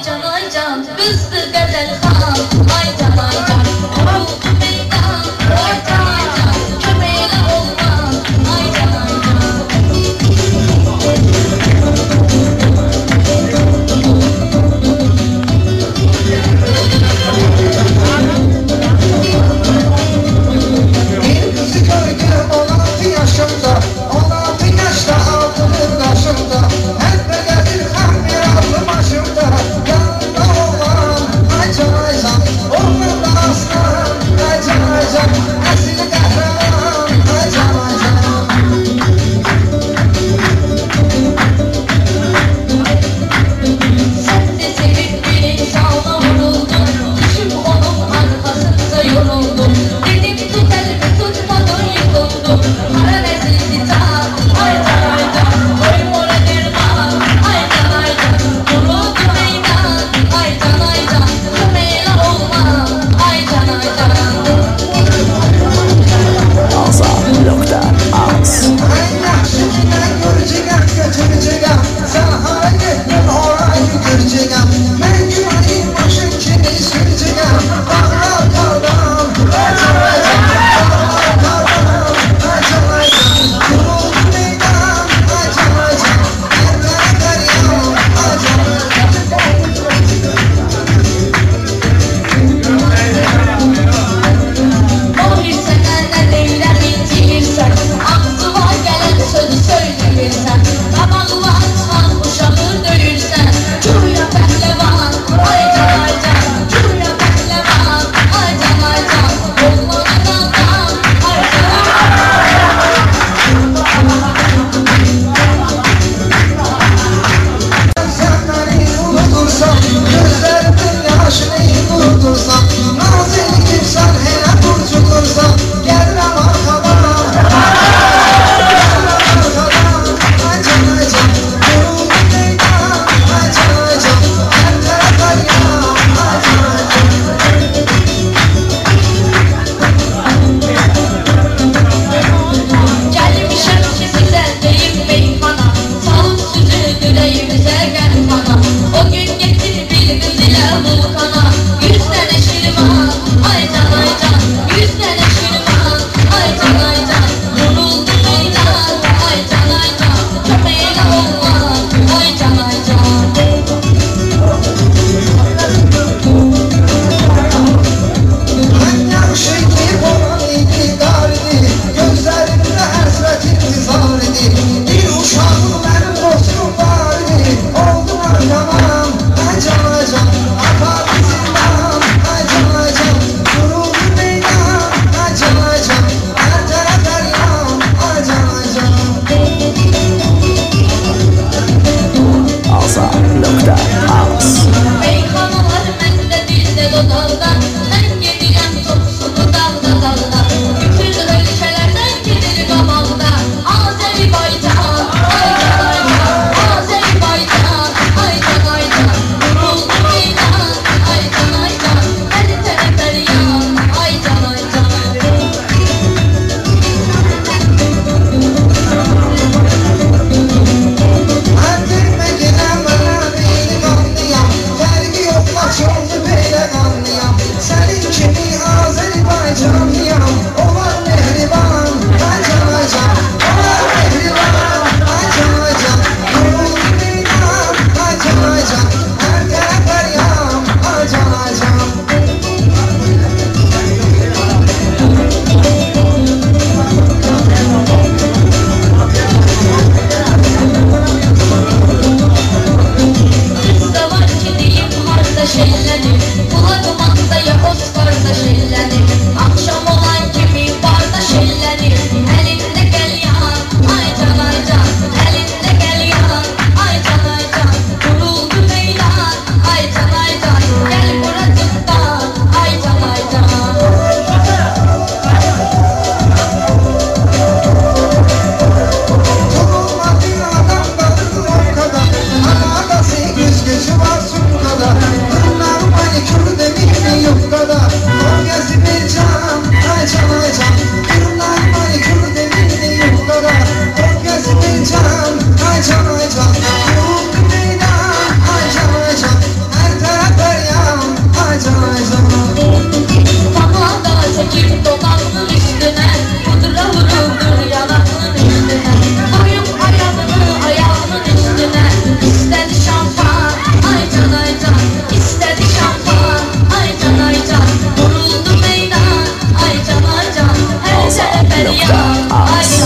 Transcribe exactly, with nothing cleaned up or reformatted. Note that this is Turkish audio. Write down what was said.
can ay can Kızdı gazel han ay can ay can Vuruldu meydan ay can ay can Köpeğine olmaz ay can ay can Bir kızı gördüm on altı yaşımda on altı yaşta altının başımda Hep böyle bir hamle aldı başımda Yanında olan ay can ay can Onun da aslan ay can ay can Esili kahraman ay can ay can Sen de sevip bir insana vuruldun Düşüp onun arkasında yoruldum Dedim tut elimi tutmadın yıkıldım Kara nezlisi can ay can ay can Koy mora derman ay can ay can Vuruldu meydan ay can ay can Köpeğine olmaz ay can ay can Alsa nokta az. En yaxşı ki ben göreceğim götüreceğim Sen hara gittin orayı göreceğim Ben güveneyim başım kimi süreceğim Dağlar kardan ay can ay can Dağlar kardan ay can ay can Vuruldu meydan ay can ay can Her tane deryan ay can ay can O bir sene neler bitirirsen Aklıma gelen sözü söylemirsen Kapağı açsan uşağı döyürsen Cuya pehlevan ay can ay can Cuya pehlevan ay can ay can Olmana kalkan ay can ay Sen beni unutursan Gözlerimin yaşını unutursan Nazil gitsen hele kurtulursan Gelmem arkadan Gelmem arkadan Ay can ay can Vuruldu meydan Ay can ay can Her taraf deryan Ay can ay can Gelmişim ki size deyim meyhana Sağlık sütü yüreğimize gel bana O gün getir bir kız ile vulkana Yüz tane şirvan ay can ay can Yüz tane şirvan ay can ay can Vuruldu meydan ay can ay can Köpeğine olmaz ay can ay can En yaxşı ki olan idi qaridi Gözlərimdə həsrət intizar idi Bir uşağım mənim dostum var idi Oldum arkamam ay can ay can Apardı zindan ay can ay can Vuruldu meydan ay can ay can Hər tərəf deryan ay can ay can Alsa nokta az. Meyxanalar məndə dildə dodaqda Mən gedirəm topsunu dalda dalda Bütün ölkələrdən gedir qabaqda Azərbaycan, ay can ay can Azərbaycan, ay can ay can Vuruldu meydan, ay can ay can Hər tərəf deryan, ay can ay can Artık mecine bana beni kandıyan Nokta Az.